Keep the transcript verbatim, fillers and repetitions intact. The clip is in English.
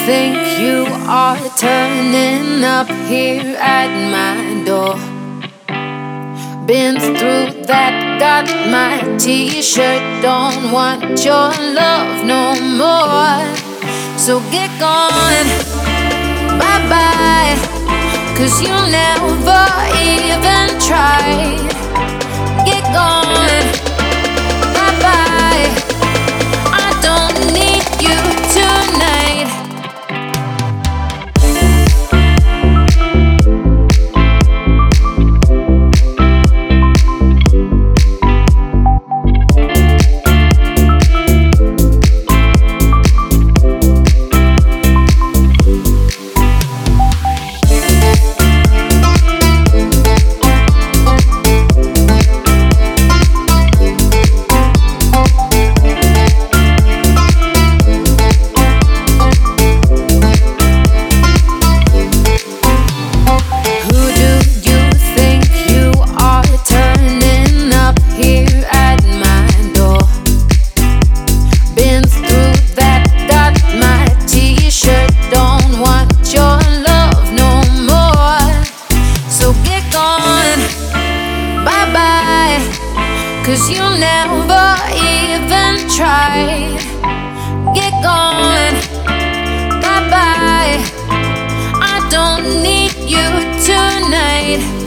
think you are turning up here at my door? Been through that, got my t-shirt, don't want your love no more. So get gone, bye-bye, 'cause you never even tried. Get gone, bye-bye, I don't need you tonight. Cause you never even tried. Get gone, bye-bye, I don't need you tonight.